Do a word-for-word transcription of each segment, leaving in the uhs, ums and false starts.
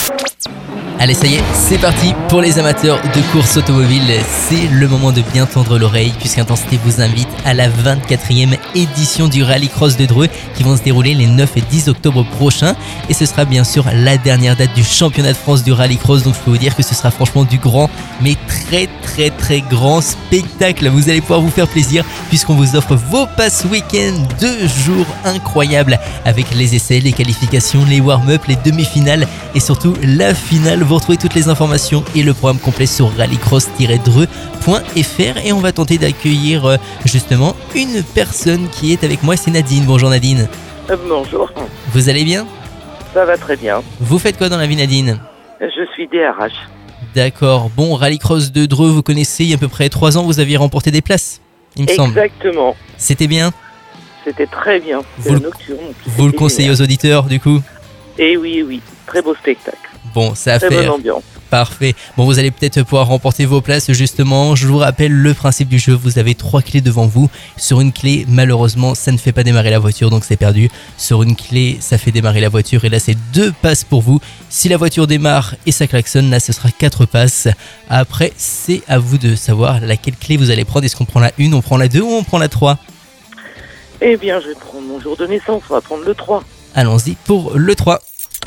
Allez, ça y est, c'est parti pour les amateurs de course automobile. C'est le moment de bien tendre l'oreille puisqu'Intensité vous invite à la vingt-quatrième édition du Rallycross de Dreux qui vont se dérouler les neuf et dix octobre prochains. Et ce sera bien sûr la dernière date du championnat de France du Rallycross. Donc je peux vous dire que ce sera franchement du grand, mais très très très grand spectacle. Vous allez pouvoir vous faire plaisir puisqu'on vous offre vos passes week-end, deux jours incroyables avec les essais, les qualifications, les warm-up, les demi-finales et surtout la finale. Vous retrouvez toutes les informations et le programme complet sur rallycross tiret dreux point f r et on va tenter d'accueillir euh, justement une personne qui est avec moi, c'est Nadine. Bonjour Nadine. Euh, bonjour. Vous allez bien? Ça va très bien. Vous faites quoi dans la vie Nadine? Je suis D R H. D'accord. Bon, Rallycross de Dreux, vous connaissez, il y a à peu près trois ans, vous aviez remporté des places, il me semble. Exactement. C'était bien? C'était très bien. Vous, le, nocturne, vous le conseillez aux auditeurs du coup? Eh oui, oui. Très beau spectacle. Bon, ça a Très fait... bonne ambiance. Parfait. Bon, vous allez peut-être pouvoir remporter vos places justement. Je vous rappelle le principe du jeu. Vous avez trois clés devant vous. Sur une clé, malheureusement, ça ne fait pas démarrer la voiture, donc c'est perdu. Sur une clé, ça fait démarrer la voiture et là, c'est deux passes pour vous. Si la voiture démarre et ça klaxonne, là, ce sera quatre passes. Après, c'est à vous de savoir laquelle clé vous allez prendre. Est-ce qu'on prend la une, on prend la deux ou on prend la trois? Eh bien, je vais prendre mon jour de naissance. On va prendre le trois. Allons-y pour le trois.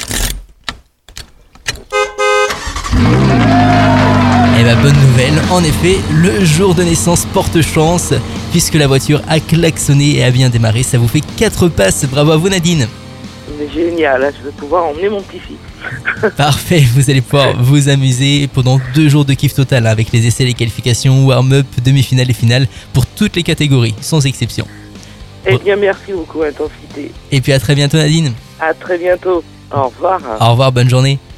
Eh ben, bonne nouvelle, en effet, le jour de naissance porte chance, puisque la voiture a klaxonné et a bien démarré, ça vous fait quatre passes, bravo à vous Nadine. Mais génial, là, je vais pouvoir emmener mon petit-fils. Parfait, vous allez pouvoir vous amuser pendant deux jours de kiff total, hein, avec les essais, les qualifications, warm-up, demi-finale et finale, pour toutes les catégories, sans exception. Eh bien, merci beaucoup, Intensité. Et puis à très bientôt Nadine. À très bientôt. Au revoir. Au revoir, bonne journée.